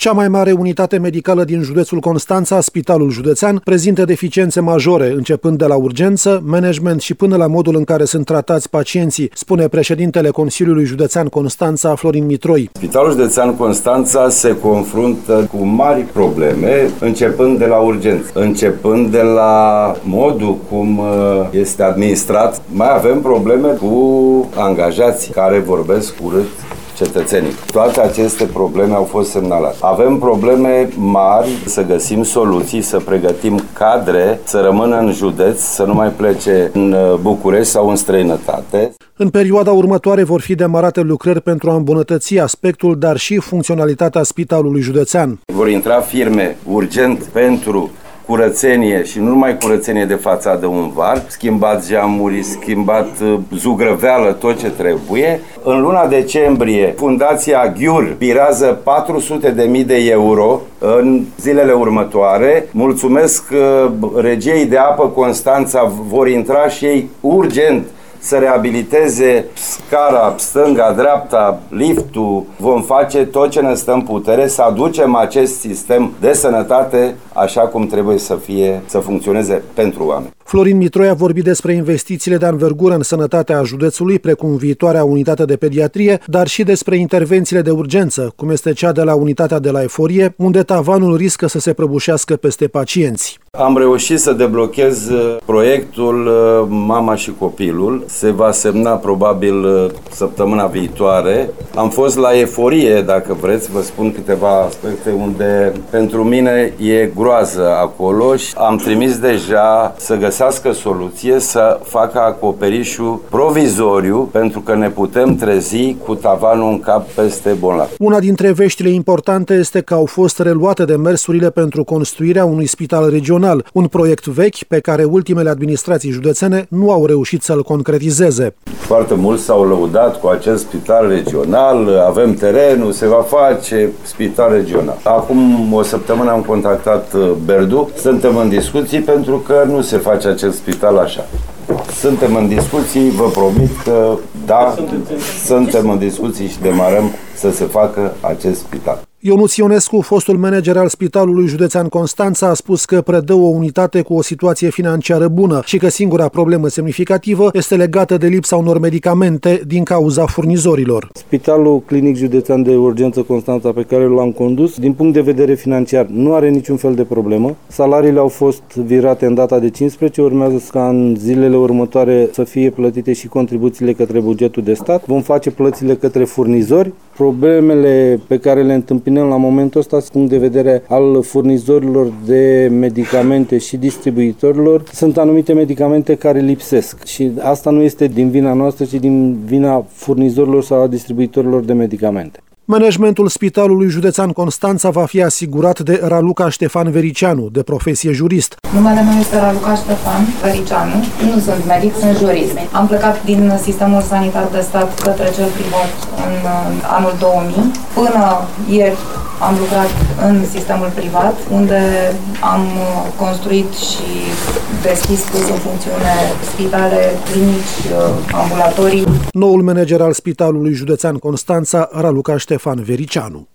Cea mai mare unitate medicală din județul Constanța, Spitalul Județean, prezintă deficiențe majore, începând de la urgență, management și până la modul în care sunt tratați pacienții, spune președintele Consiliului Județean Constanța, Florin Mitroi. Spitalul Județean Constanța se confruntă cu mari probleme, începând de la urgență, începând de la modul cum este administrat. Mai avem probleme cu angajații care vorbesc urât cetățenii. Toate aceste probleme au fost semnalate. Avem probleme mari să găsim soluții, să pregătim cadre, să rămână în județ, să nu mai plece în București sau în străinătate. În perioada următoare vor fi demarate lucrări pentru a îmbunătăți aspectul, dar și funcționalitatea Spitalului Județean. Vor intra firme urgent pentru curățenie și nu numai curățenie de fațadă, un var, schimbat geamuri, schimbat zugrăveală, tot ce trebuie. În luna decembrie, Fundația Ghiur pirează 400.000 de euro în zilele următoare. Mulțumesc Regiei de Apă Constanța, vor intra și ei urgent să reabiliteze scara, stânga, dreapta, liftul. Vom face tot ce ne stă în putere să aducem acest sistem de sănătate așa cum trebuie să fie, să funcționeze pentru oameni. Florin Mitroi a vorbit despre investițiile de anvergură în sănătatea județului, precum viitoarea unitate de pediatrie, dar și despre intervențiile de urgență, cum este cea de la unitatea de la Eforie, unde tavanul riscă să se prăbușească peste pacienți. Am reușit să deblochez proiectul Mama și Copilul. Se va semna probabil săptămâna viitoare. Am fost la Eforie, dacă vreți, vă spun câteva aspecte unde pentru mine e groază acolo și am trimis deja să găsească soluție, să facă acoperișul provizoriu, pentru că ne putem trezi cu tavanul în cap peste bolnavi. Una dintre veștile importante este că au fost reluate demersurile pentru construirea unui spital regional, un proiect vechi pe care ultimele administrații județene nu au reușit să-l concretizeze. Foarte mulți s-au lăudat cu acest spital regional, avem terenul, se va face spital regional. Acum o săptămână am contactat Berdu, suntem în discuții pentru că nu se face acest spital așa. Suntem în discuții, vă promit că da, suntem în discuții și demarăm să se facă acest spital. Ionuț Ionescu, fostul manager al Spitalului Județean Constanța, a spus că predă o unitate cu o situație financiară bună și că singura problemă semnificativă este legată de lipsa unor medicamente din cauza furnizorilor. Spitalul Clinic Județean de Urgență Constanța, pe care l-am condus, din punct de vedere financiar, nu are niciun fel de problemă. Salariile au fost virate în data de 15, urmează ca în zilele următoare să fie plătite și contribuțiile către bugetul de stat. Vom face plățile către furnizori. Problemele pe care le întâmpinăm la momentul ăsta, din punct de vedere al furnizorilor de medicamente și distribuitorilor, sunt anumite medicamente care lipsesc și asta nu este din vina noastră, ci din vina furnizorilor sau a distribuitorilor de medicamente. Managementul Spitalului Județean Constanța va fi asigurat de Raluca Ștefan Vericianu, de profesie jurist. Numele meu este Raluca Ștefan Vericianu, nu sunt medic, sunt jurist. Am plecat din sistemul sanitar de stat către cel privat în anul 2000. Până ieri am lucrat în sistemul privat, unde am construit și deschis, pus în funcțiune spitale, clinici, ambulatorii. Noul manager al Spitalului Județean Constanța, Raluca Ștefan Vericianu.